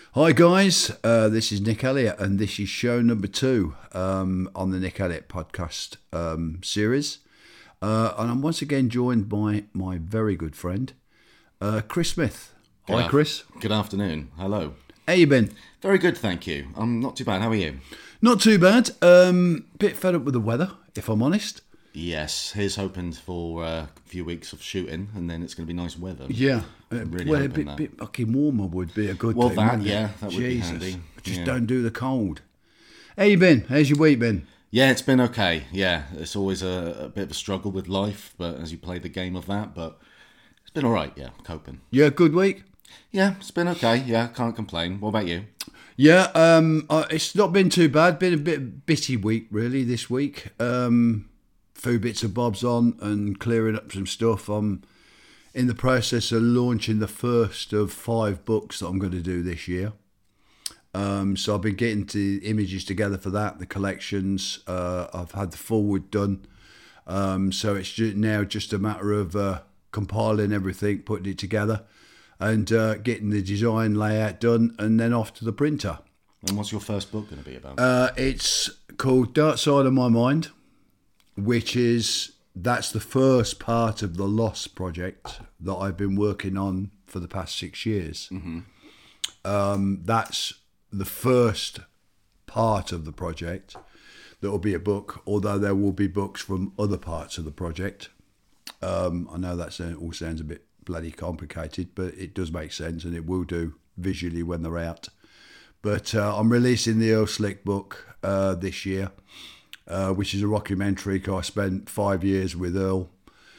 Hi guys, this is Nick Elliott and this is show number 2 on the Nick Elliott podcast series. And I'm once again joined by my very good friend, Chris Smith. Hi Chris. Good afternoon. Hello. How you been? Very good, thank you. I'm not too bad. How are you? Not too bad. Bit fed up with the weather, if I'm honest. Yes, here's hoping for a few weeks of shooting and then it's going to be nice weather. Yeah. Really Well, a hoping that. bit fucking warmer would be a good Well, thing. that, wouldn't it? yeah, that would be Jesus. handy. Just Yeah. don't do the cold. How you been? How's your week been? Yeah, it's been okay. Yeah, it's always a bit of a struggle with life, but as you play the game of that, but it's been all right, yeah, coping. Yeah, good week? Yeah, it's been okay. Yeah, can't complain. What about you? Yeah, it's not been too bad. Been a bit bitty week really this week. Few bits of bobs on and clearing up some stuff. I'm in the process of launching the first of 5 books that I'm going to do this year. So I've been getting the images together for that, the collections. I've had the forward done. So it's now just a matter of compiling everything, putting it together, and getting the design layout done, and then off to the printer. And what's your first book going to be about? It's called Dark Side of My Mind, that's the first part of the Lost project that I've been working on for the past 6 years. Mm-hmm. That's the first part of the project that will be a book, although there will be books from other parts of the project. I know that all sounds a bit bloody complicated, but it does make sense, and it will do visually when they're out. But I'm releasing the Earl Slick book this year, which is a rockumentary. I spent 5 years with Earl.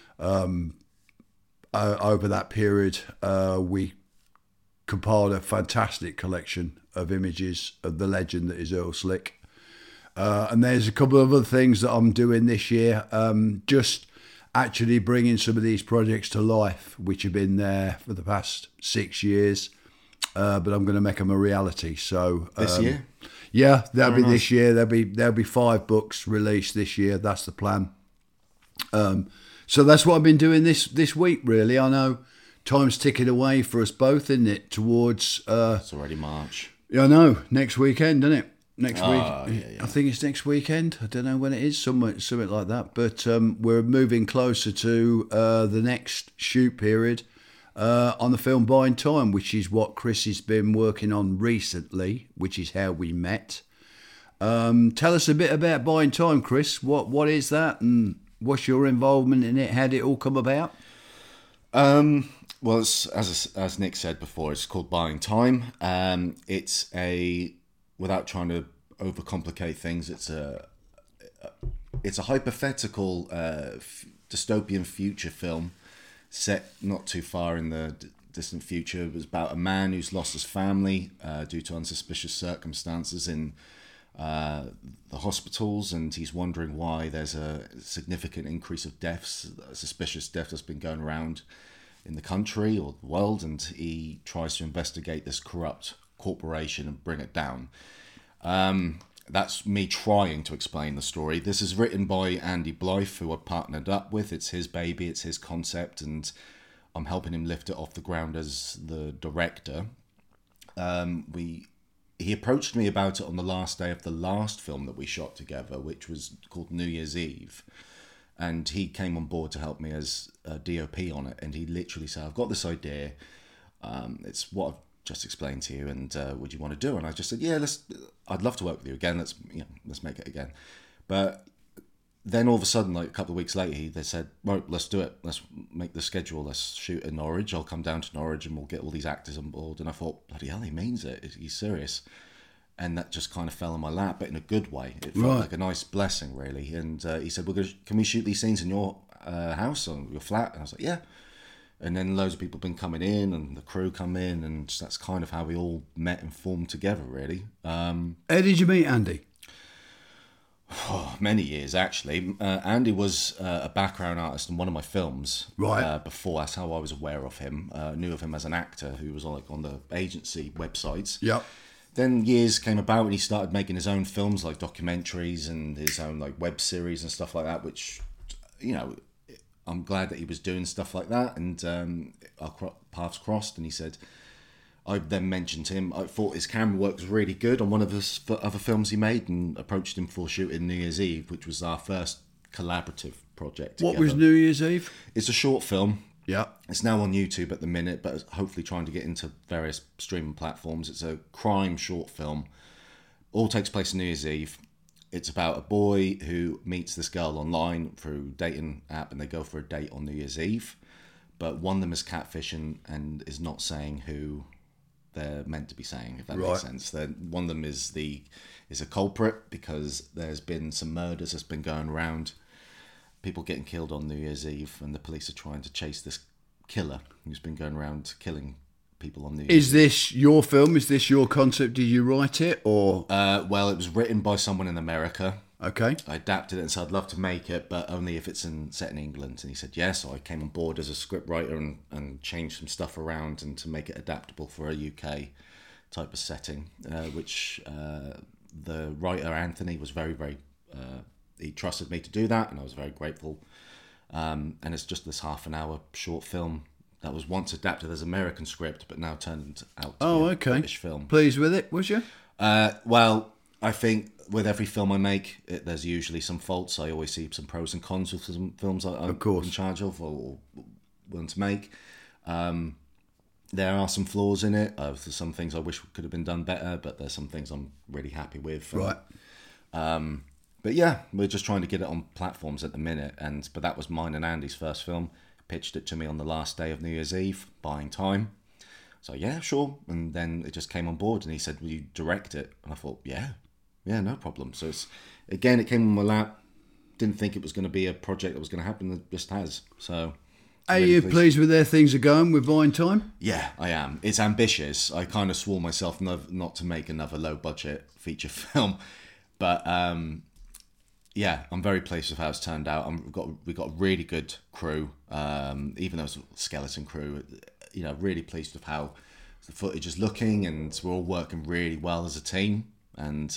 Over that period, we compiled a fantastic collection of images of the legend that is Earl Slick. And there's a couple of other things that I'm doing this year, just actually bringing some of these projects to life, which have been there for the past 6 years. But I'm going to make them a reality. So This year? Yeah, that'll be nice. this year. There'll be 5 books released this year. That's the plan. So that's what I've been doing this week. Really, I know time's ticking away for us both, isn't it? Towards It's already March. I know, next weekend, isn't it? Next week. Yeah. I think it's next weekend. I don't know when it is. Something like that. But we're moving closer to the next shoot period. On the film Buying Time, which is what Chris has been working on recently, which is how we met. Tell us a bit about Buying Time, Chris. What is that, and what's your involvement in it? How did it all come about? Well, it's, as Nick said before, it's called Buying Time. It's without trying to overcomplicate things, it's a hypothetical dystopian future film set not too far in the distant future. It was about a man who's lost his family due to unsuspicious circumstances in the hospitals, and he's wondering why there's a significant increase of deaths, suspicious death that's been going around in the country or the world, and he tries to investigate this corrupt corporation and bring it down. That's me trying to explain the story. This is written by Andy Blythe, who I partnered up with. It's his baby, it's his concept, and I'm helping him lift it off the ground as the director. He approached me about it on the last day of the last film that we shot together, which was called New Year's Eve. And he came on board to help me as a DOP on it. And he literally said, I've got this idea. It's what I've just explained to you, and would you want to do it? And I just said, yeah, I'd love to work with you again. Let's make it again. But then all of a sudden, like a couple of weeks later, they said, right, let's do it. Let's make the schedule. Let's shoot in Norwich. I'll come down to Norwich and we'll get all these actors on board. And I thought, bloody hell, he means it. He's serious. And that just kind of fell in my lap, but in a good way. It felt like a nice blessing, really. And he said, can we shoot these scenes in your house or your flat? And I was like, yeah. And then loads of people have been coming in, and the crew come in, and that's kind of how we all met and formed together, really. How did you meet Andy? Many years, actually. Andy was a background artist in one of my films. Right. Before, that's how I was aware of him. Knew of him as an actor who was on the agency websites. Yep. Then years came about, and he started making his own films, like documentaries and his own web series and stuff like that, which, I'm glad that he was doing stuff like that. And our paths crossed, and he said, I then mentioned him. I thought his camera work was really good on one of his other films he made, and approached him for shooting New Year's Eve, which was our first collaborative project What together. was New Year's Eve? It's a short film. Yeah. It's now on YouTube at the minute, but hopefully trying to get into various streaming platforms. It's a crime short film. All takes place on New Year's Eve. It's about a boy who meets this girl online through dating app, and they go for a date on New Year's Eve. But one of them is catfishing and is not saying who they're meant to be saying, if that makes sense. One of them is a culprit because there's been some murders that's been going around. People getting killed on New Year's Eve, and the police are trying to chase this killer who's been going around killing people on New Year's Eve. Is this your film? Is this your concept? Did you write it, or? Well, it was written by someone in America. Okay. I adapted it and said I'd love to make it, but only if it's set in England. And he said yes. So I came on board as a script writer and changed some stuff around and to make it adaptable for a UK type of setting, which the writer Anthony was very, very... he trusted me to do that, and I was very grateful. And it's just this half an hour short film that was once adapted as American script, but now turned out to be a British film. Pleased with it, was you? Well, I think with every film I make, there's usually some faults. I always see some pros and cons with some films I'm in charge of or willing to make. There are some flaws in it. There's some things I wish could have been done better, but there's some things I'm really happy with. Right. But yeah, we're just trying to get it on platforms at the minute. But that was mine and Andy's first film. Pitched it to me on the last day of New Year's Eve, buying time. So yeah, sure. And then it just came on board, and he said, "Will you direct it?" And I thought, yeah, no problem. So it came on my lap. Didn't think it was going to be a project that was going to happen. It just has. So. Are you pleased with where things are going with Buying Time? Yeah, I am. It's ambitious. I kind of swore myself not to make another low budget feature film, but yeah, I'm very pleased with how it's turned out. We've got a really good crew, even though it's a skeleton crew. Really pleased with how the footage is looking, and we're all working really well as a team. And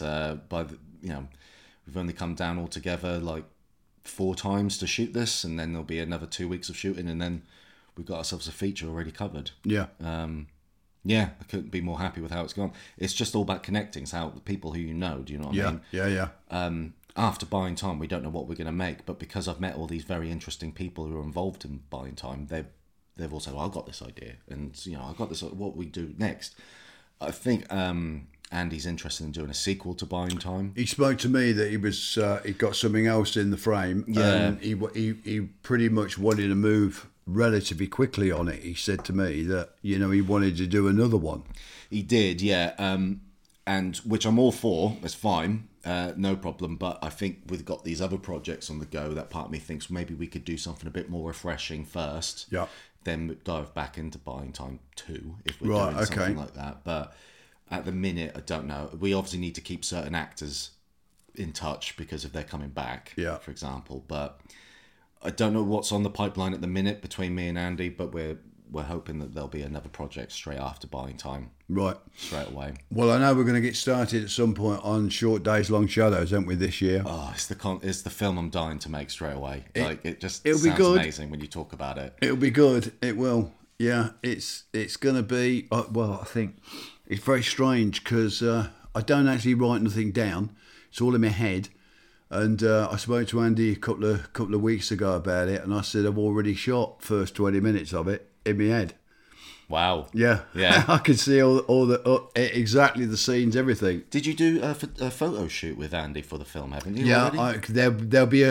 we've only come down all together like 4 times to shoot this, and then there'll be another 2 weeks of shooting, and then we've got ourselves a feature already covered. Yeah. Yeah, I couldn't be more happy with how it's gone. It's just all about connecting. It's how the people who you know, do you know what I mean? Yeah. After Buying Time, we don't know what we're going to make, but because I've met all these very interesting people who are involved in Buying Time, they've also, I've got this idea, and I've got this, what we do next. I think Andy's interested in doing a sequel to Buying Time. He spoke to me that he got something else in the frame. Yeah. And he pretty much wanted to move relatively quickly on it. He said to me that, he wanted to do another one. He did, yeah. And which I'm all for. It's fine. No problem. But I think we've got these other projects on the go that part of me thinks maybe we could do something a bit more refreshing first. Yeah. Then dive back into Buying Time 2 if we're doing something like that. But at the minute, I don't know. We obviously need to keep certain actors in touch because if they're coming back, for example. But I don't know what's on the pipeline at the minute between me and Andy, but we're hoping that there'll be another project straight after Buying Time. Right. Straight away. Well, I know we're going to get started at some point on Short Days, Long Shadows, aren't we, this year? Oh, it's the film I'm dying to make straight away. It'll sounds be good. Amazing when you talk about it. It'll be good. It will. Yeah, it's going to be, I think it's very strange because I don't actually write nothing down. It's all in my head. And I spoke to Andy a couple of weeks ago about it, and I said I've already shot first 20 minutes of it in my head. Wow. Yeah. I could see all the exactly the scenes, everything. Did you do a photo shoot with Andy for the film? Haven't you? Yeah. There'll be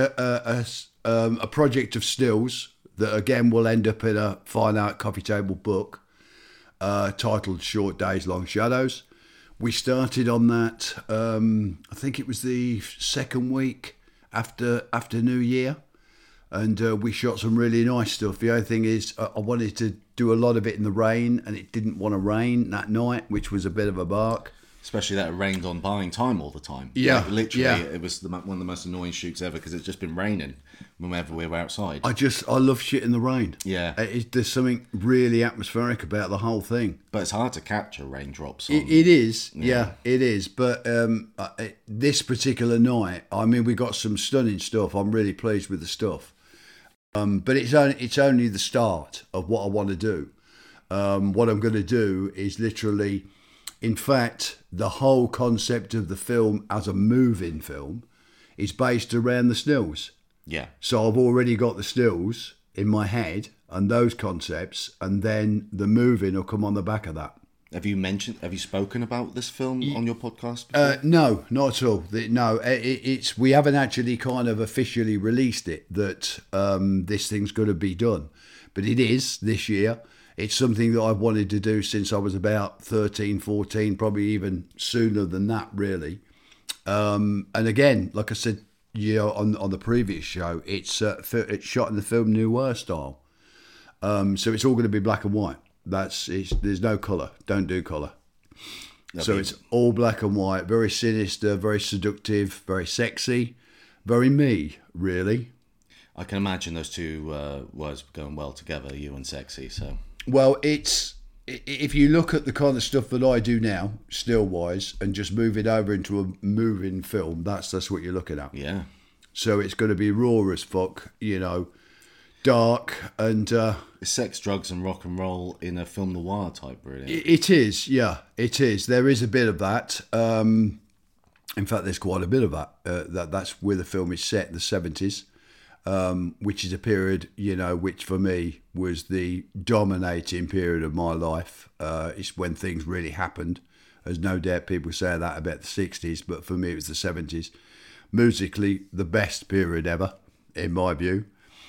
a project of stills that again will end up in a fine art coffee table book titled Short Days, Long Shadows. We started on that, I think it was the second week after New Year, and we shot some really nice stuff. The only thing is I wanted to do a lot of it in the rain, and it didn't want to rain that night, which was a bit of a bark. Especially that it rained on Buying Time all the time. Yeah. Literally, it was one of the most annoying shoots ever because it's just been raining whenever we were outside. I love shit in the rain. Yeah. There's something really atmospheric about the whole thing. But it's hard to capture raindrops. It is. Yeah, it is. But this particular night, I mean, we got some stunning stuff. I'm really pleased with the stuff. But it's only the start of what I want to do. What I'm going to do is literally, in fact, the whole concept of the film as a moving film is based around the stills. Yeah. So I've already got the stills in my head and those concepts, and then the moving will come on the back of that. Have you spoken about this film on your podcast before? No, not at all. No, it's we haven't actually kind of officially released it that this thing's going to be done, but it is this year. It's something that I've wanted to do since I was about 13, 14, probably even sooner than that, really. And again, like I said, on the previous show, it's shot in the film noir style, so it's all going to be black and white. There's no colour. Don't do colour. So it's all black and white, very sinister, very seductive, very sexy, very me, really. I can imagine those two words going well together, you and sexy. So, well, if you look at the kind of stuff that I do now, still-wise, and just move it over into a moving film, that's what you're looking at. Yeah. So it's going to be raw as fuck, dark and... sex, drugs and rock and roll in a film noir type, really. It is, yeah, it is. There is a bit of that. In fact, there's quite a bit of that. That's where the film is set, the 70s, which is a period, which for me was the dominating period of my life. It's when things really happened. There's no doubt people say that about the 60s, but for me it was the 70s. Musically, the best period ever, in my view.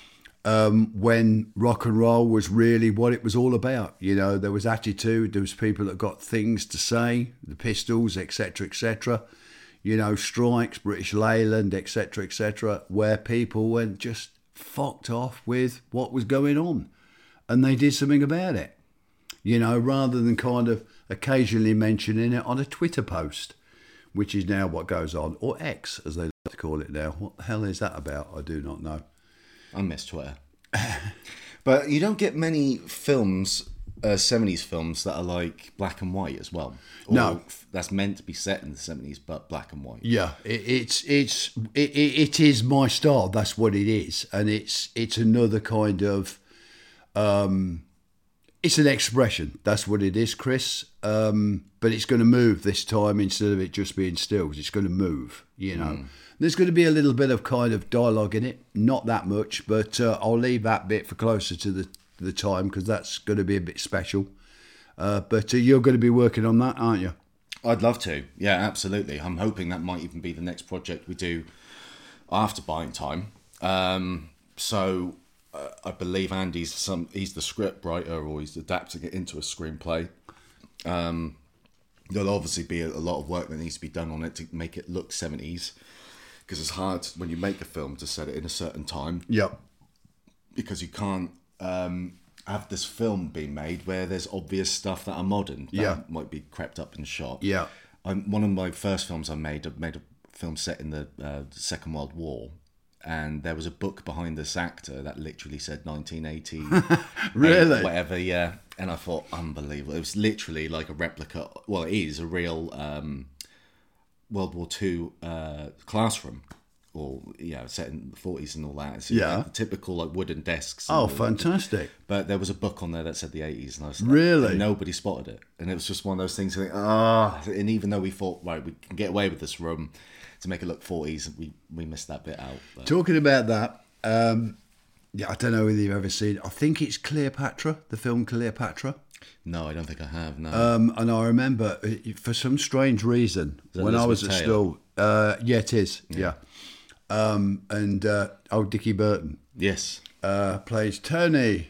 When rock and roll was really what it was all about. There was attitude, there was people that got things to say, the Pistols, etc., etc., Strikes, British Leyland, etc., etc., where people went just fucked off with what was going on and they did something about it, rather than kind of occasionally mentioning it on a Twitter post, which is now what goes on, or X, as they like to call it now. What the hell is that about? I do not know. I miss Twitter. But you don't get many films, 70s films, that are like black and white as well. Or no. That's meant to be set in the 70s, but black and white. Yeah, it is my style. That's what it is. And it's another kind of... it's an expression. That's what it is, Chris. But it's going to move this time instead of it just being stills. It's going to move, There's going to be a little bit of kind of dialogue in it. Not that much, but I'll leave that bit for closer to the time because that's going to be a bit special. But you're going to be working on that, aren't you? I'd love to. Yeah, absolutely. I'm hoping that might even be the next project we do after Buying Time. So I believe Andy's he's the script writer, or he's adapting it into a screenplay. There'll obviously be a lot of work that needs to be done on it to make it look 70s, because it's hard when you make a film to set it in a certain time. Yep. Because you can't have this film being made where there's obvious stuff that are modern that might be crept up and shot. Yeah. One of my first films I made a film set in the Second World War, and there was a book behind this actor that literally said 1980. Really? Whatever, yeah. And I thought, unbelievable. It was literally like a replica. Well, it is a real World War II classroom. Or, set in the 40s and all that. So the typical like wooden desks. Oh, fantastic. But there was a book on there that said the 80s. And I was really? And nobody spotted it. And it was just one of those things. And even though we thought, right, we can get away with this room to make it look 40s, we missed that bit out. But. Talking about that, I don't know whether you've ever seen, I think it's Cleopatra, the film Cleopatra. No, I don't think I have, no. And I remember, for some strange reason, when I was at school, it is, yeah. And Dickie Burton. Yes. Plays Tony.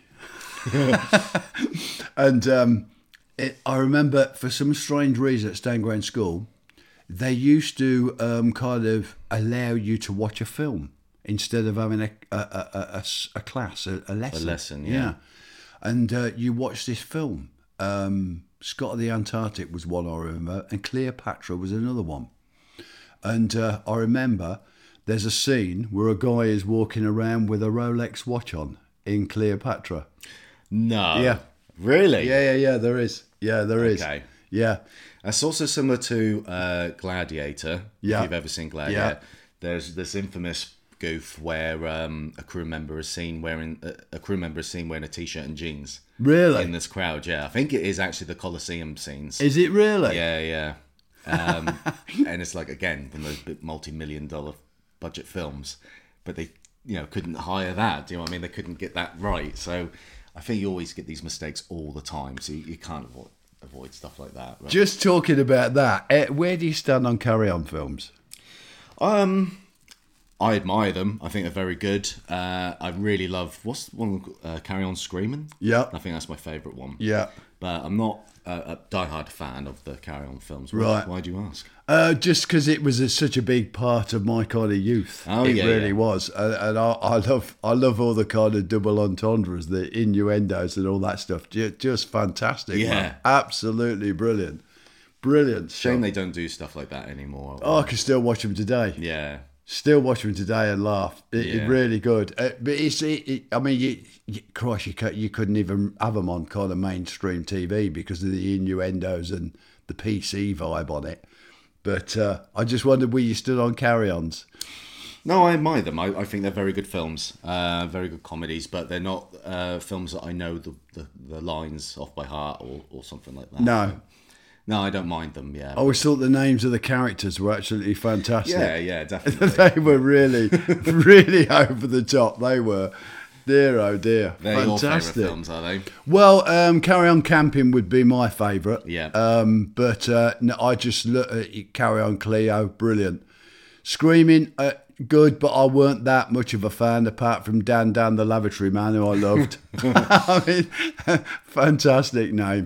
And I remember, for some strange reason at Stanground School, they used to kind of allow you to watch a film instead of having a class, a lesson. A lesson, yeah. And you watch this film. Scott of the Antarctic was one I remember, and Cleopatra was another one. And I remember there's a scene where a guy is walking around with a Rolex watch on in Cleopatra. No. Yeah. Really? Yeah, there is. Yeah, there is. Okay. Yeah. That's also similar to Gladiator. Yeah. If you've ever seen Gladiator. Yeah. There's this infamous goof where a crew member is seen wearing a t-shirt and jeans. Really? in this crowd. Yeah, I think it is actually the Colosseum scenes. Is it really? Yeah. And it's like, again, one of those big multi-million-dollar budget films, but they, couldn't hire that. Do you know what I mean? They couldn't get that right. So I think you always get these mistakes all the time. So you can't avoid stuff like that. Right? Just talking about that, where do you stand on Carry On films? I admire them. I think they're very good. I really love, what's the one, Carry On Screaming? Yeah. I think that's my favourite one. Yeah. But I'm not a diehard fan of the Carry On films. Right. Why do you ask? Just because it was such a big part of my kind of youth. Oh, it yeah, really yeah. was. And I love all the kind of double entendres, the innuendos and all that stuff. Just fantastic. Yeah. Man. Absolutely brilliant. Brilliant. Shame they don't do stuff like that anymore. Oh, I can still watch them today. Yeah. Still watch them today and laugh. It's Yeah. really good. But I mean, Christ, you couldn't even have them on kind of mainstream TV because of the innuendos and the PC vibe on it. But I just wondered where you stood on Carry-Ons. No, I admire them. I think they're very good films, very good comedies, but they're not films that I know the lines off by heart or something like that. No, I don't mind them, yeah. I always thought the names of the characters were absolutely fantastic. Yeah, definitely. They were really, really over the top. They were. Dear, oh dear. They're your favourite Fantastic. films, are they? Well, Carry On Camping would be my favourite. Yeah. But no, I just look at Carry On Cleo, brilliant. Screaming, good, but I weren't that much of a fan apart from Dan the Lavatory Man, who I loved. I mean, fantastic name.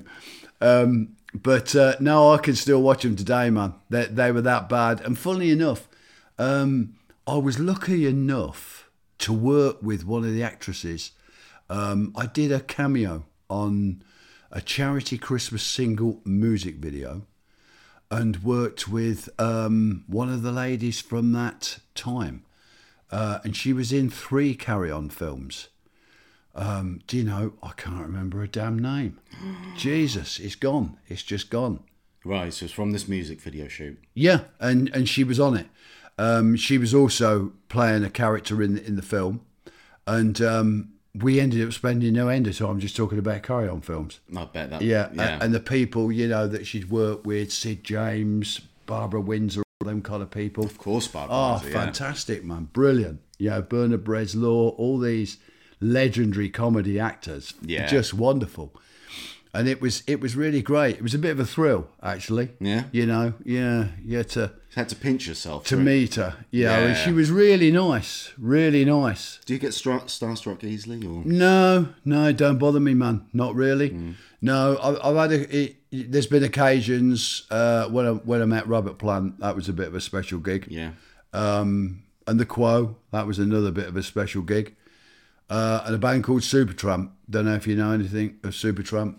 But no, I can still watch them today, man. They were that bad. And funnily enough, I was lucky enough to work with one of the actresses. I did a cameo on a charity Christmas single music video and worked with one of the ladies from that time. And she was in 3 Carry On films. Do you know, I can't remember her damn name. Jesus, it's gone. It's just gone. Right, so it's from this music video shoot. Yeah, and she was on it. She was also playing a character in the film. And we ended up spending no end of time just talking about Carry On films. I bet that. Yeah. And the people, that she'd worked with, Sid James, Barbara Windsor, all them kind of people. Of course, Barbara. Oh, Windsor, yeah. fantastic, man. Brilliant. Bernard Bresslaw, all these legendary comedy actors. Yeah. Just wonderful. And it was really great. It was a bit of a thrill, actually. Yeah. You had to You had to pinch yourself. to through. meet her. Yeah, Yeah. she was really nice. Really nice. Do you get starstruck easily? Or? No, don't bother me, man. Not really. No, I've had there's been occasions when I met Robert Plant. That was a bit of a special gig. Yeah. And the Quo, that was another bit of a special gig. And a band called Supertramp. Don't know if you know anything of Supertramp.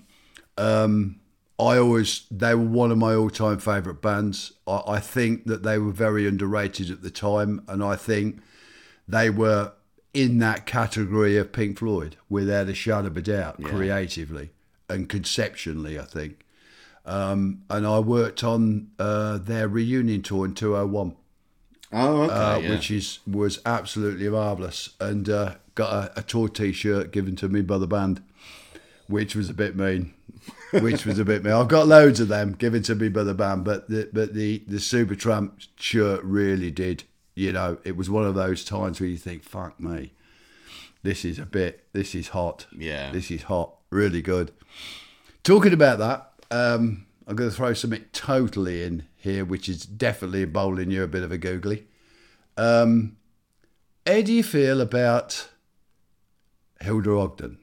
They were one of my all-time favourite bands. I think that they were very underrated at the time, and I think they were in that category of Pink Floyd, without a shadow of a doubt, creatively and conceptually, I think. And I worked on their reunion tour in 2001. Oh, okay. Which was absolutely marvellous, and got a tour T-shirt given to me by the band, which was a bit mean. I've got loads of them given to me by the band, but the Supertramp shirt really did. It was one of those times where you think, "Fuck me, this is hot. Yeah, this is hot, really good." Talking about that, I'm going to throw something totally in here, which is definitely bowling you a bit of a googly. How do you feel about Hilda Ogden?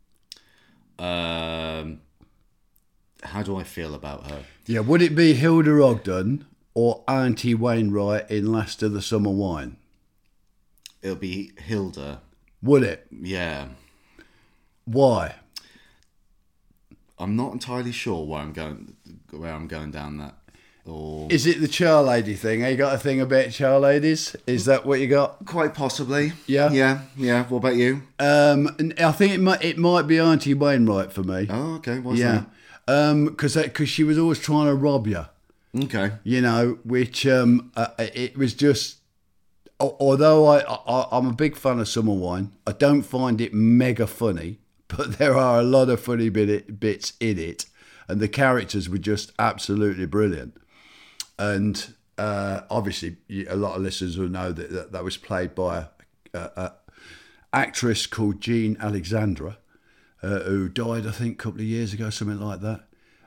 How do I feel about her? Yeah, would it be Hilda Ogden or Auntie Wainwright in Last of the Summer Wine? It'll be Hilda. Would it? Yeah. Why? I'm not entirely sure where I'm going down that. Or Is it the char lady thing? You got a thing about char ladies? Is that what you got? quite possibly. Yeah? Yeah. What about you? And I think it might be Auntie Wainwright for me. Oh, okay. What's Yeah. Because she was always trying to rob you. that? Okay. Which it was just. Although I'm a big fan of Summer Wine, I don't find it mega funny. but there are a lot of funny bits in it, and the characters were just absolutely brilliant. And obviously, a lot of listeners will know that was played by a actress called Jean Alexandra, who died, I think, a couple of years ago, something like that.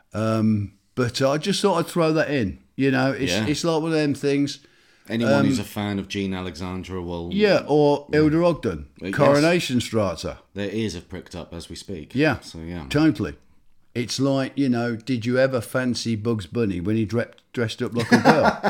But I just thought I'd throw that in. It's like one of them things. Anyone who's a fan of Jean Alexandra will... Yeah, or Hilda Ogden, Coronation Strata. Their ears have pricked up as we speak. Yeah, so yeah, totally. It's like, did you ever fancy Bugs Bunny when he dressed up like a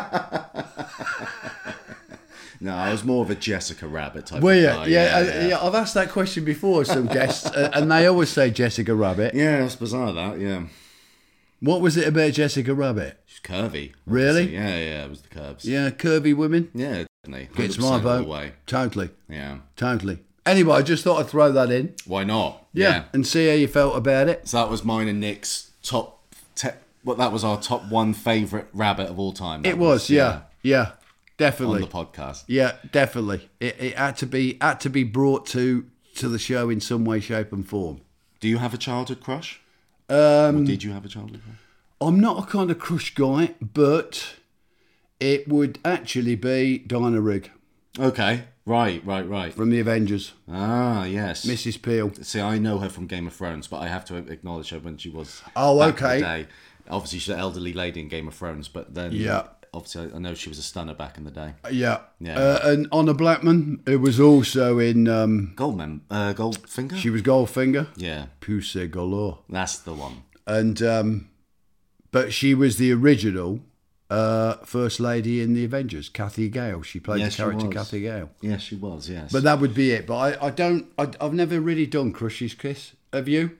girl? No, I was more of a Jessica Rabbit type Well, of guy. Yeah, I've asked that question before to some guests, and they always say Jessica Rabbit. Yeah, it's bizarre that, yeah. What was it about Jessica Rabbit? She's curvy. Really? Obviously. Yeah, it was the curves. Yeah, curvy women? Yeah, definitely. Gets my 100% all the vote. way. Totally. Yeah. Totally. Anyway, I just thought I'd throw that in. Why not? Yeah. And see how you felt about it. So that was mine and Nick's that was our top one favourite rabbit of all time. It was, yeah. Definitely. On the podcast. Yeah, definitely. It had to be brought to the show in some way, shape and form. Do you have a childhood crush? Or did you have a childhood crush? I'm not a kind of crush guy, but it would actually be Dinah Rigg. Okay, right. From the Avengers. Ah, yes. Mrs. Peel. See, I know her from Game of Thrones, but I have to acknowledge her when she was back in the okay. day. Obviously, she's an elderly lady in Game of Thrones, but then obviously I know she was a stunner back in the day. Yeah. And Honor Blackman, who was also in... Goldfinger? She was Goldfinger. Yeah. Pussy galore. That's the one. And... but she was the original First Lady in the Avengers, Kathy Gale. She played the character Kathy Gale. Yes, she was, yes. But that would be it. But I've never really done Crush's Kiss. Have you?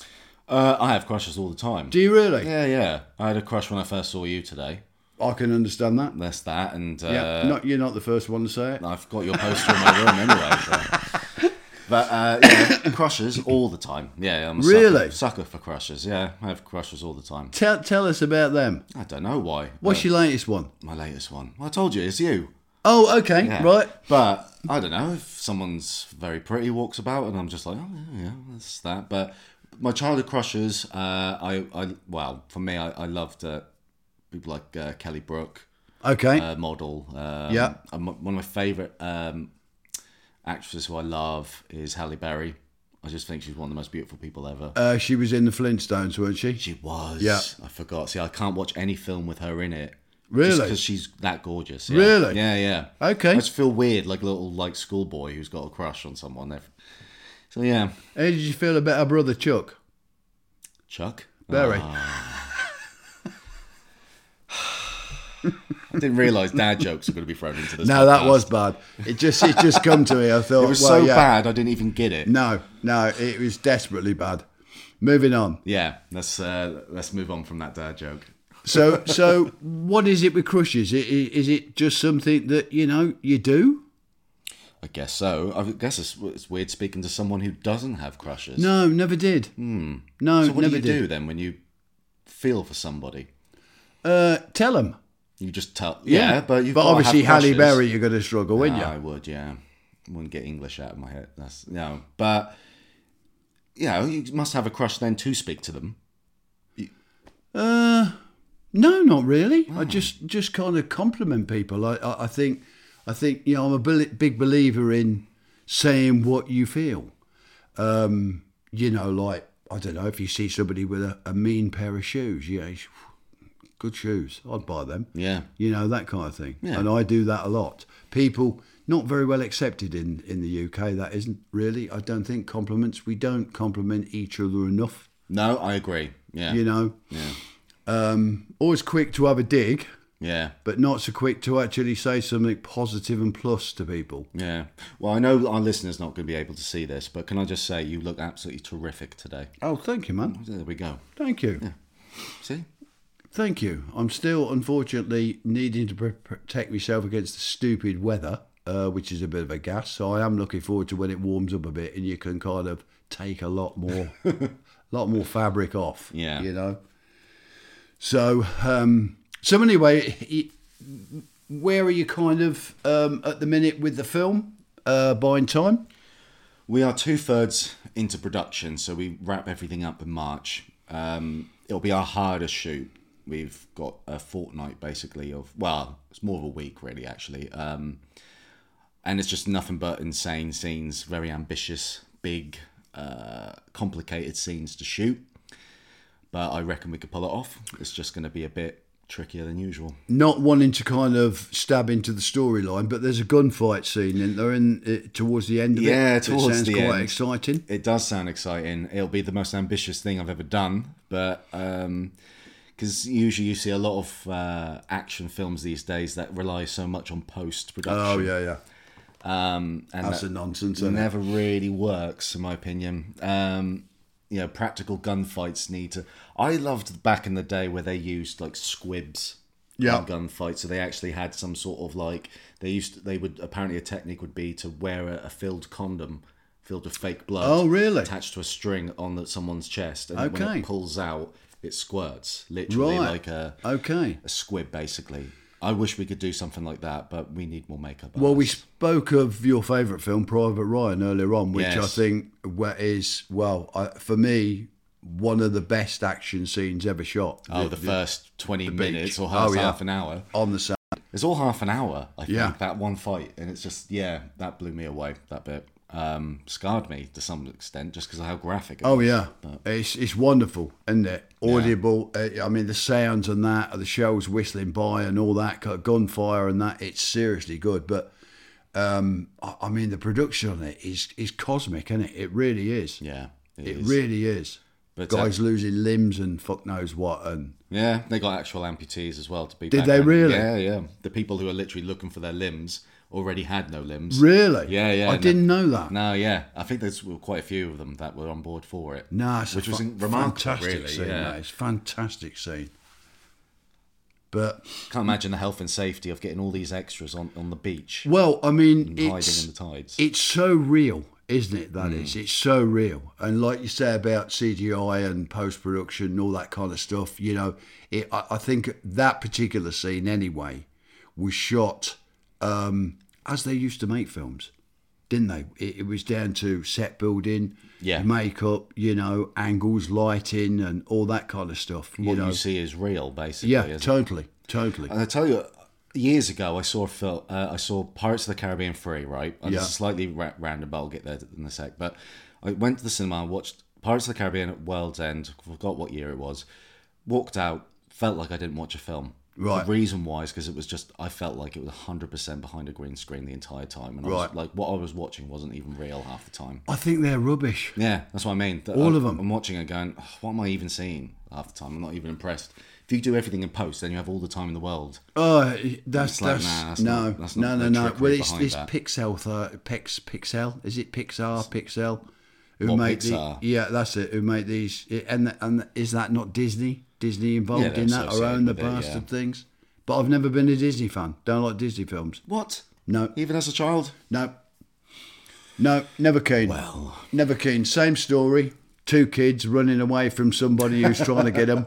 I have crushes all the time. Do you really? Yeah. I had a crush when I first saw you today. I can understand that. That's that. And you're not the first one to say it. I've got your poster in my room anyway. So. But crushes all the time. Yeah, I'm a sucker for crushes. Yeah, I have crushes all the time. Tell us about them. I don't know why. What's your latest one? My latest one. Well, I told you, it's you. Oh, okay, right. But I don't know if someone's very pretty walks about, and I'm just like, oh yeah, that's that. But my childhood crushes, for me, I loved people like Kelly Brook. Okay. Model. Yeah. One of my favourite actresses who I love is Halle Berry. I just think she's one of the most beautiful people ever. She was in the Flintstones, wasn't she? She was. Yeah. I forgot. See, I can't watch any film with her in it. Really? Just because she's that gorgeous. Yeah. Really? Yeah. Okay. I just feel weird, like a little schoolboy who's got a crush on someone. So yeah. How did you feel about her brother Chuck? Chuck? Berry. I didn't realise dad jokes were going to be thrown into this. No, podcast. that was bad. It just come to me. I thought it was bad. I didn't even get it. No, it was desperately bad. Moving on. Yeah, let's move on from that dad joke. So what is it with crushes? Is it just something that you do? I guess so. I guess it's weird speaking to someone who doesn't have crushes. No, never did. No, so what never do you do then when you feel for somebody? Tell them. You just tell. Yeah, but you've but got obviously to have Halle crushes. Berry, you're going to struggle, wouldn't you? I would, yeah. Wouldn't get English out of my head. But you must have a crush then to speak to them. No, not really. I just kind of compliment people. I think I'm a big believer in saying what you feel. Like I don't know, if you see somebody with a mean pair of shoes, good shoes, I'd buy them. Yeah. That kind of thing. Yeah. And I do that a lot. People not very well accepted in the UK. That isn't really. I don't think compliments. We don't compliment each other enough. No, I agree. Yeah. Yeah. Always quick to have a dig. Yeah. But not so quick to actually say something positive and plus to people. Yeah. Well, I know our listeners not going to be able to see this, but can I just say you look absolutely terrific today. Oh, thank you, man. There we go. Thank you. Yeah. See? Thank you. I'm still, unfortunately, needing to protect myself against the stupid weather, which is a bit of a gas. So I am looking forward to when it warms up a bit and you can kind of take a lot more fabric off. Yeah. So, anyway, where are you kind of at the minute with the film, buying time? We are 2/3 into production, so we wrap everything up in March. It'll be our hardest shoot. We've got a fortnight basically of, well, it's more of a week really actually. And it's just nothing but insane scenes, very ambitious, big, complicated scenes to shoot. But I reckon we could pull it off. It's just going to be a bit trickier than usual. Not wanting to kind of stab into the storyline, but there's a gunfight scene in there towards the end of it. Yeah, towards sounds the quite end. exciting. It does sound exciting. It'll be the most ambitious thing I've ever done. But because usually you see a lot of action films these days that rely so much on post-production. Oh, yeah. And That's that a nonsense, isn't it? never really works, in my opinion. Practical gunfights need to. I loved back in the day where they used like squibs in gunfights, so they actually had some sort of like they would apparently a technique would be to wear a filled condom filled with fake blood. Oh, really? Attached to a string on someone's chest, and when Okay. it pulls out, it squirts, literally Right. like a squib, basically. I wish we could do something like that, but we need more makeup. Well, we spoke of your favourite film, Private Ryan, earlier on, which I Yes. think is, for me, one of the best action scenes ever shot. the first 20 beach. minutes or Oh, yeah. half an hour. On the sand. It's all half an hour, I think, Yeah. that one fight. And it's just, that blew me away, that bit. Scarred me to some extent just because of how graphic it Oh, was. yeah. It's wonderful, isn't it? Audible. I mean, the sounds and that, the shells whistling by and all that, gunfire and that, it's seriously good. But, I mean, the production on it is cosmic, isn't it? It really is. Yeah, It is. really is. But, Guys losing limbs and fuck knows what. And Yeah, they got actual amputees as well to be Did back they then. really? Yeah. The people who are literally looking for their limbs already had no limbs. Really? Yeah. I didn't know that. No, yeah. I think there's quite a few of them that were on board for it. No, it's which a was remarkable, fantastic really. scene, Yeah. mate. It's a fantastic scene. But, Can't imagine the health and safety of getting all these extras on the beach well, I mean, and hiding in the tides. it's so real, isn't it? That Mm. is. It's so real. And like you say about CGI and post-production and all that kind of stuff, I think that particular scene anyway was shot as they used to make films, didn't they? It was down to set building, makeup, angles, lighting and all that kind of stuff. What you see is real, basically. Yeah, isn't it? totally. And I tell you, years ago, I saw a film. I saw Pirates of the Caribbean 3. Right, and this is slightly random, but I'll get there in a sec. But I went to the cinema, watched Pirates of the Caribbean at World's End. Forgot what year it was. Walked out, felt like I didn't watch a film. Right. The reason why is because it was just I felt like it was 100% behind a green screen the entire time, and I was like what I was watching wasn't even real half the time. I think they're rubbish. Yeah, that's what I mean. All of them. I'm watching it going, "Oh, what am I even seeing half the time? I'm not even impressed. If you do everything in post, then you have all the time in the world. Oh, that's It's like, that's nah, no, that's not no. the trickery Well, it's behind this that. Pixel. Is it Pixel? Who What, make Pixar? yeah, that's it. Who make these? And is that not Disney? Disney involved Yeah, they're in that or associated own the with it, bastard yeah. things? But I've never been a Disney fan. Don't like Disney films. What? No, Even as a child? no, never keen. Well, Never keen. Same story. Two kids running away from somebody who's trying to get them.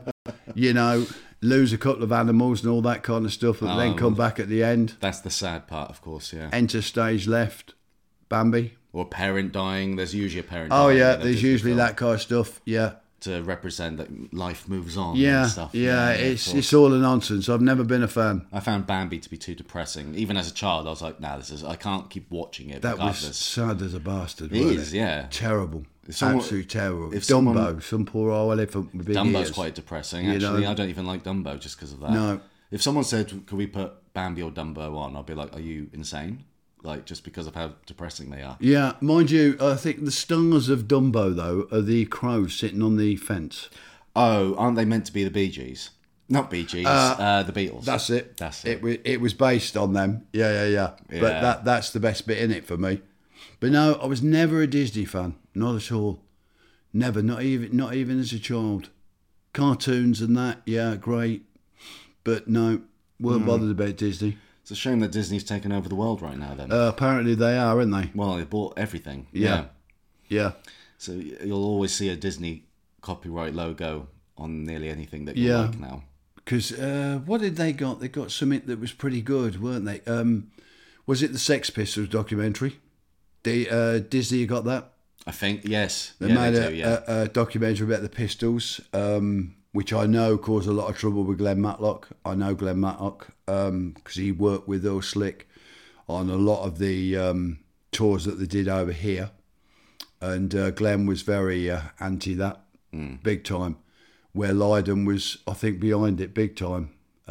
Lose a couple of animals and all that kind of stuff, and then come back at the end. that's the sad part, of course. Yeah. Enter stage left. Bambi. Or a parent dying. There's usually a parent. Oh dying yeah, in a there's Disney usually film that kind of stuff. Yeah, to represent that life moves on. yeah, and stuff. yeah. of It's course. all a nonsense. I've never been a fan. I found Bambi to be too depressing. Even as a child, I was like, "Nah, I can't keep watching it." That was regardless. sad as a bastard. It wasn't is, yeah. Terrible. someone- Absolutely terrible. if Dumbo, someone- some poor old elephant with big Dumbo's ears. quite depressing. You Actually, know? I don't even like Dumbo just because of that. No. If someone said, "Could we put Bambi or Dumbo on?" I'd be like, "Are you insane?" Like just because of how depressing they are. Yeah, mind you, I think the stars of Dumbo though are the crows sitting on the fence. Oh, aren't they meant to be the Bee Gees? Not Bee Gees, the Beatles. That's it. That's it. It was based on them. Yeah. Yeah. But that's the best bit in it for me. But no, I was never a Disney fan. Not at all. Never. Not even as a child. Cartoons and that, yeah, great. But no, weren't bothered about Disney. It's a shame that Disney's taken over the world right now. Then, Apparently they are, aren't they? well, they bought everything. Yeah. Yeah. So you'll always see a Disney copyright logo on nearly anything that you Yeah. like now. Because what did they got? They got something that was pretty good, weren't they? Was it the Sex Pistols documentary? Disney got that. I think, yes. They yeah, made they do, yeah. a documentary about the Pistols, which I know caused a lot of trouble with Glenn Matlock. I know Glenn Matlock because he worked with Earl Slick on a lot of the tours that they did over here. And Glenn was very anti that, big time. Where Lydon was, I think, behind it big time.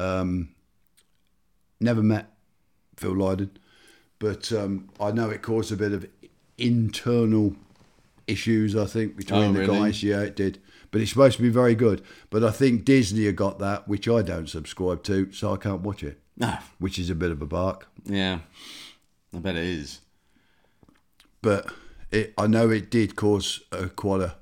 Never met Phil Lydon, but I know it caused a bit of internal issues, I think, between the guys. Yeah, it did. But it's supposed to be very good. But I think Disney have got that, which I don't subscribe to, so I can't watch it. Which is a bit of a bark. Yeah, I bet it is. But I know it did cause quite a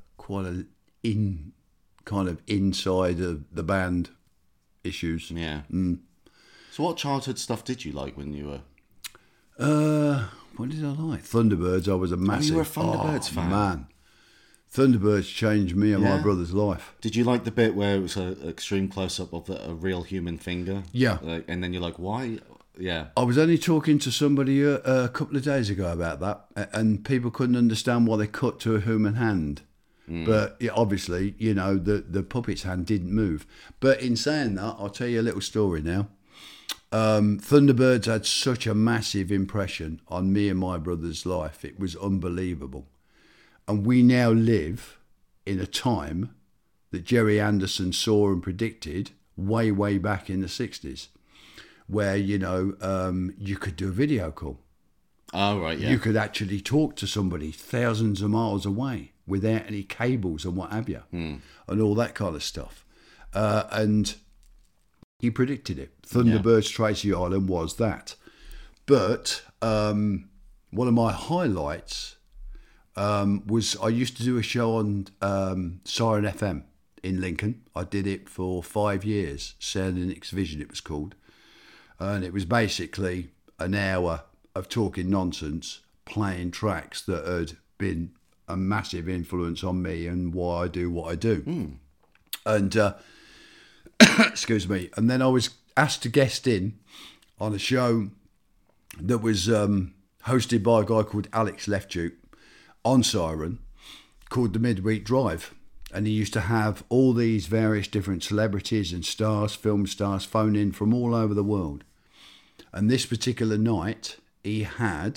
kind of inside of the band issues. Yeah. So what childhood stuff did you like when you were... What did I like? Thunderbirds. I was a massive... you were a Thunderbirds fan? Man. Thunderbirds changed me and my brother's life. Did you like the bit where it was an extreme close-up of a real human finger? Yeah. And then you're like, why? Yeah. I was only talking to somebody a couple of days ago about that, and people couldn't understand why they cut to a human hand. But obviously, you know, the puppet's hand didn't move. But in saying that, I'll tell you a little story now. Thunderbirds had such a massive impression on me and my brother's life. It was unbelievable. And we now live in a time that Jerry Anderson saw and predicted way, way back in the 60s, where, you know, you could do a video call. Oh, right, yeah. You could actually talk to somebody thousands of miles away without any cables and what have you, and all that kind of stuff. And he predicted it. Thunderbirds Tracy Island was that. But one of my highlights was I used to do a show on Siren FM in Lincoln. I did it for 5 years, Sound and X Vision it was called. And it was basically an hour of talking nonsense, playing tracks that had been a massive influence on me and why I do what I do. And, excuse me, and then I was asked to guest in on a show that was hosted by a guy called Alex Leftduke on Siren, called The Midweek Drive. And he used to have all these various different celebrities and stars, film stars, phone in from all over the world. And this particular night, he had,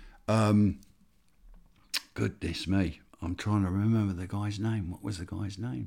goodness me, I'm trying to remember the guy's name. What was the guy's name?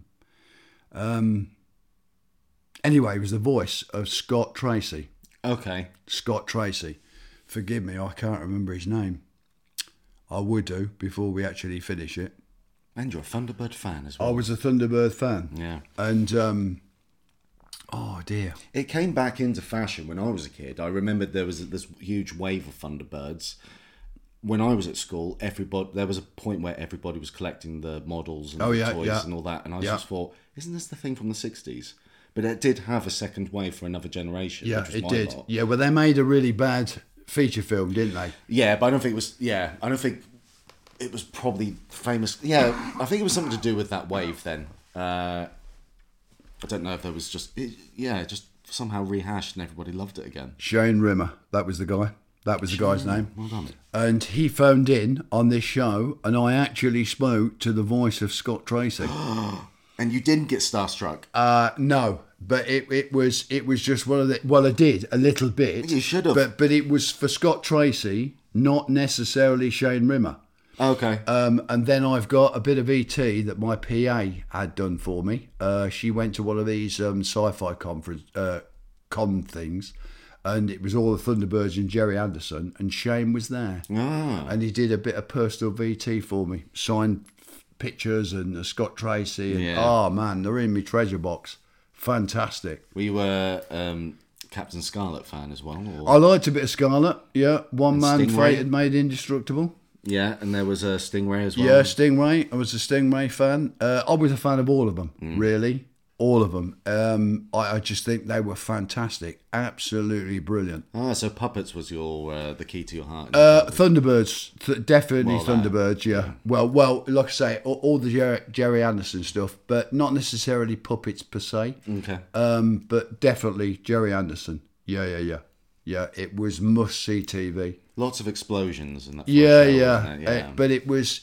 Anyway, it was the voice of Scott Tracy. Okay. Scott Tracy. Forgive me, I can't remember his name. I would do before we actually finish it. And you're a Thunderbird fan as well. I was a Thunderbird fan. Yeah. And, oh dear. It came back into fashion when I was a kid. I remember there was this huge wave of Thunderbirds. When I was at school, there was a point where everybody was collecting the models and the toys and all that. And I just thought, isn't this the thing from the 60s? But it did have a second wave for another generation. Yeah, which was it my did. lot. Yeah, well, they made a really bad feature film, didn't they? Yeah, but I don't think it was... Yeah, I don't think it was probably famous... Yeah, I think it was something to do with that wave then. I don't know if there was just... just somehow rehashed and everybody loved it again. Shane Rimmer, that was the guy. That was the guy's name. Well done. And he phoned in on this show, and I actually spoke to the voice of Scott Tracy. And you didn't get starstruck? No, but it was just one of the... Well, I did, a little bit. You should have. But it was for Scott Tracy, not necessarily Shane Rimmer. Okay. And then I've got a bit of ET that my PA had done for me. She went to one of these sci-fi con things, and it was all the Thunderbirds and Jerry Anderson, and Shane was there. And he did a bit of personal VT for me, signed pictures and Scott Tracy. And, oh man, they're in my treasure box. Fantastic. Were you a Captain Scarlet fan as well? Or? I liked a bit of Scarlet, yeah. One Man Stingray? Fated Made Indestructible. Yeah, and there was a Stingray as well. Yeah, Stingray. I was a Stingray fan. I was a fan of all of them, really. All of them. I just think they were fantastic. Absolutely brilliant. So Puppets was your the key to your heart. Thunderbirds, definitely Well, Thunderbirds, yeah. Well, like I say, all the Jerry Anderson stuff, but not necessarily Puppets per se. Okay. But definitely Jerry Anderson. Yeah. Yeah, it was must-see TV. Lots of explosions in that. Yeah, show, yeah. wasn't it? Yeah. But it was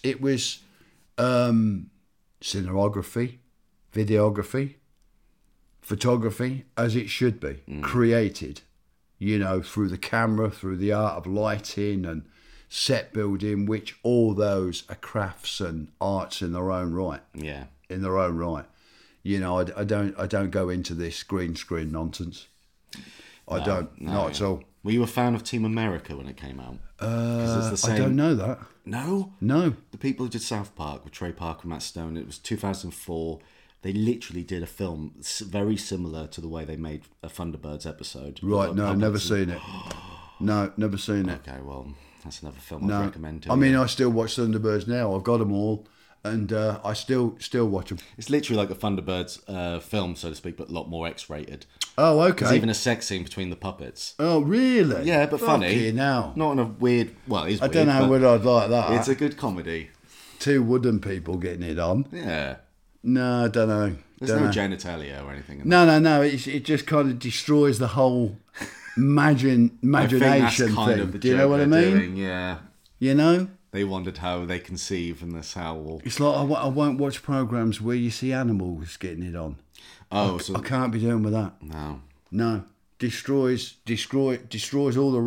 cinematography, videography, photography, as it should be, created, through the camera, through the art of lighting and set building, which all those are crafts and arts in their own right. Yeah. In their own right. I don't go into this green screen nonsense. Not at all. Were you a fan of Team America when it came out? 'Cause it's the same... I don't know that. No? No. The people who did South Park with Trey Parker and Matt Stone, it was 2004. They literally did a film very similar to the way they made a Thunderbirds episode. Right, no, never seen it. No, never seen it. Okay, well, that's another film I'd recommend to you. I mean, I still watch Thunderbirds now. I've got them all, and I still watch them. It's literally like a Thunderbirds film, so to speak, but a lot more X-rated. Oh, okay. There's even a sex scene between the puppets. Oh, really? Yeah, but funny. Now. Not in a weird... Well, it's I weird, don't know whether I'd like that. It's a good comedy. Two wooden people getting it on. Yeah. No, I don't know. There's no genitalia or anything. No. It just kind of destroys the whole imagination I think that's kind thing. of the Do you know what I they're mean? doing, yeah. They wondered how they conceive and this how... It's like I won't watch programs where you see animals getting it on. Oh, I can't be doing with that. No. Destroys all the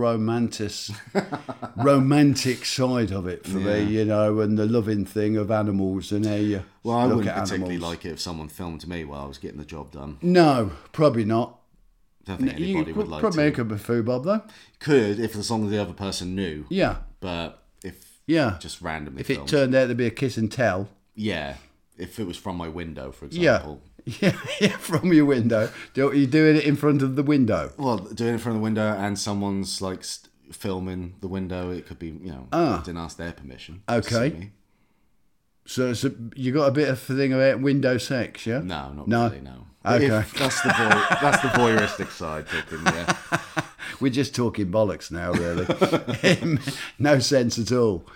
romantic side of it for me, and the loving thing of animals and how you Well, I look wouldn't at particularly animals. like it if someone filmed me while I was getting the job done. No, probably not. Don't think anybody would like probably to. make up a foo bob though. Could, if as long as the other person knew. Yeah. But if just randomly if filmed. it turned out to be a kiss and tell. Yeah. If it was from my window, for example. Yeah, from your window. You're doing it in front of the window. Well, doing it from the window and someone's like filming the window, it could be, I didn't ask their permission. Okay. So you got a bit of a thing about window sex, yeah? No, not really, no. Okay. That's the voyeuristic side, talking, yeah. We're just talking bollocks now, really. No sense at all.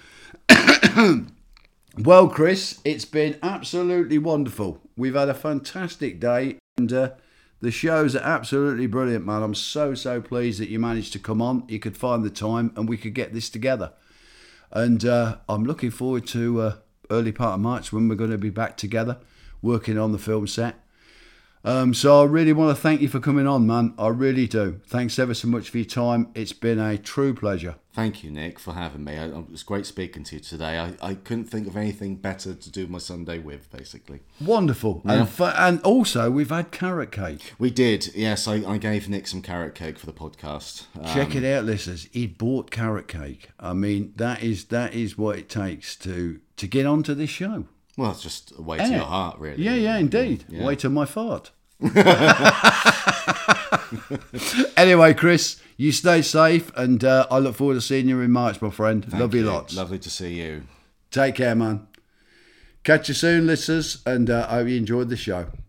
Well, Chris, it's been absolutely wonderful. We've had a fantastic day, and the shows are absolutely brilliant, man. I'm so pleased that you managed to come on. You could find the time, and we could get this together. And I'm looking forward to early part of March when we're going to be back together, working on the film set. So I really want to thank you for coming on, man. I really do. Thanks ever so much for your time. It's been a true pleasure. Thank you, Nick, for having me. It was great speaking to you today. I couldn't think of anything better to do my Sunday with, basically. Wonderful. Yeah. And also, we've had carrot cake. We did, yes. I gave Nick some carrot cake for the podcast. Check it out, listeners. He bought carrot cake. I mean, that is what it takes to get onto this show. Well, it's just a way to your heart, really. Yeah, indeed. Yeah. Way to my fart. Anyway, Chris, you stay safe, and I look forward to seeing you in March, my friend. Love you lots. Lovely to see you. Take care, man. Catch you soon, listeners, and I hope you enjoyed the show.